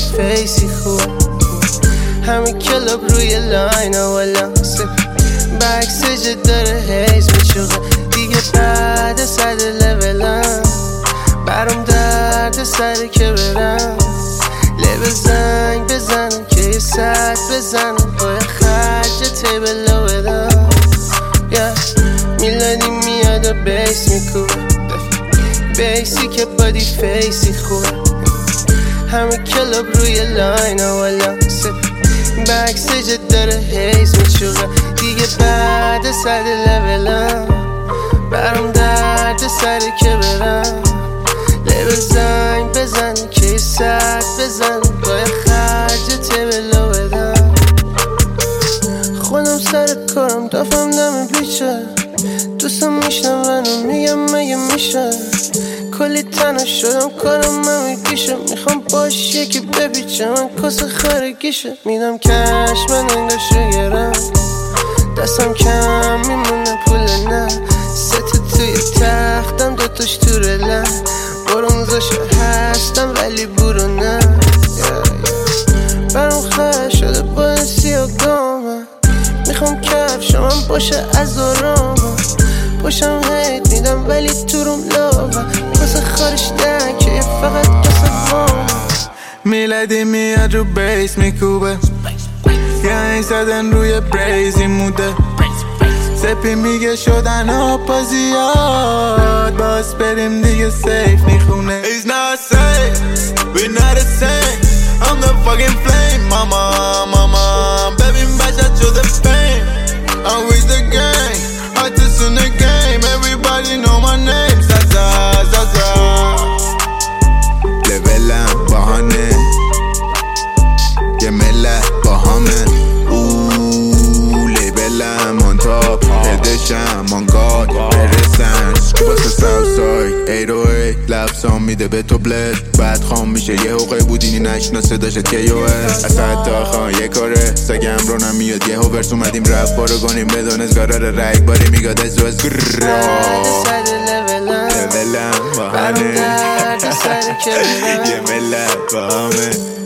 فیسی خوبه همه کلاب روی لاین والا بکس جد داره هیز میچوغه دیگه بعد صد لولم برام درد سره که برم لبه زنگ بزنم که یه ساعت بزنم باید خرج تیبلو بدم میلادی میاد و بیس میکوبه بیسی که بادی فیسی خوبه همه کلاب روی لاین والا بکس جد داره هیز میچوغه دیگه بعد صد لولم برام درد سره که برم لبه زنگ بزن که یه ساعت بزن باید خرج تیبلو بدم خودم سر کارم دفعم دم بیچه دوستم میشنون میگم مگه میشه کلی تنها شدم کارم من میکشه میخوام باش یکی بپیچه من کس خارگیشه میدم کش من انگاشه گرم دستم کم میمونه پول نه ست توی تختم دوتاش تو رلم برونزاشه هستم ولی برو نه برام خواهد شده با سیاه گامم میخوام کفش من باشه از آرامم پاشم هیت میدم ولی تو روم لاغم واسه خارش که فقط واسه وام میلادی میاد رو بیس میکوبه یعنی زدن روی بریزی موده سپی میگه شدن آپا زیاد باز بریم دیگه سیف میخونه It's not safe, we're not the same I'm the fucking flame, mama Baby بشت شده fame I'm with the gang, artists in the game Everybody know my name Zaza لولم بهانه یه ملت با همه لیبلم on top هدشم on God برسن واسه ساوساید 808 لبسام میده به تو بلد بعد خام میشه یه حقه بودینی نشناسه داشت که از حتی خان یه کاره سگم رو نمیاد یه هوورس اومدیم رفت بارو گانیم بدانست قرار رگ باری میگاد از روز لولم با همه یه ملت با همه